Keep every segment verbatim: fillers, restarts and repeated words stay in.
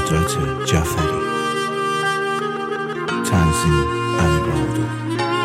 قدرت جعفری. تنظیم علی بهادر.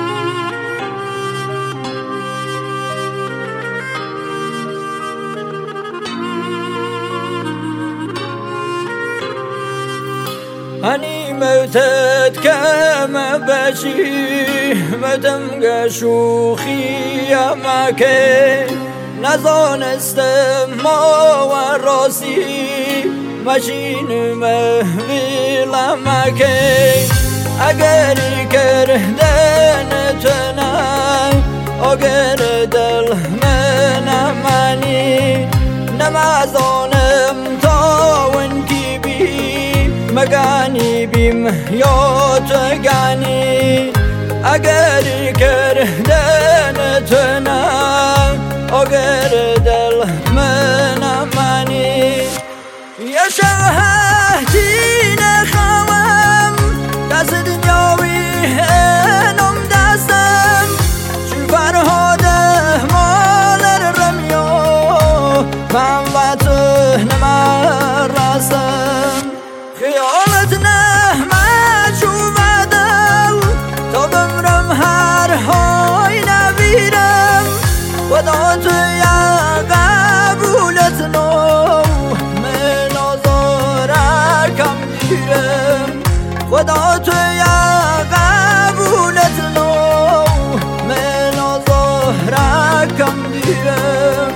هنی موتت کم بچی متم گشوخی مکه نزانستم ما و راسی مچین محویل مکه اگری کردن تنم اگر دل من منی نمازانم تا ونکی بی مگانی بیم یا تگانی اگر کردن تنم اگر دل من منی یا شهدی نخواهم دست دنیاوی هنم دستم چی فرهاده مال رمیو من و تو نمرسم خیالت نحمد شو بدل تا بمرم هر های نبیرم خدا تو یا قبولت نو من آزارکم دیرم خدا تو یا قبولت نو من آزارکم دیرم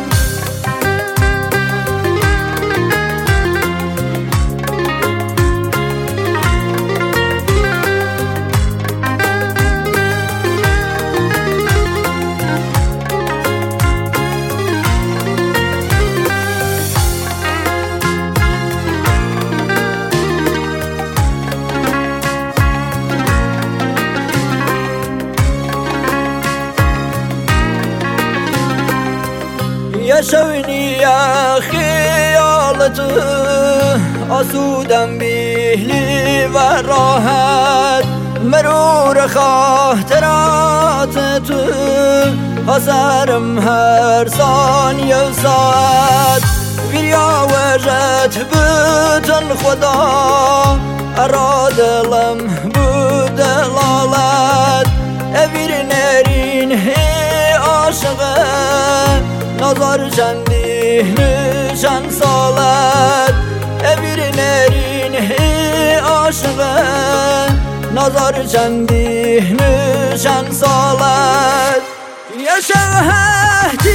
یا شونی یا خیالت آسودم بیلی و راحت مرور خاطرات تو حسرم هر ثانیه و ساعت ویریا وجت بتن خدا ارادلم بود دلالت اویر نرین هی عاشقه نظر چندی نشان سالت اویر نرین هی عاشقه نظر چندی نشان سالت یا شهدی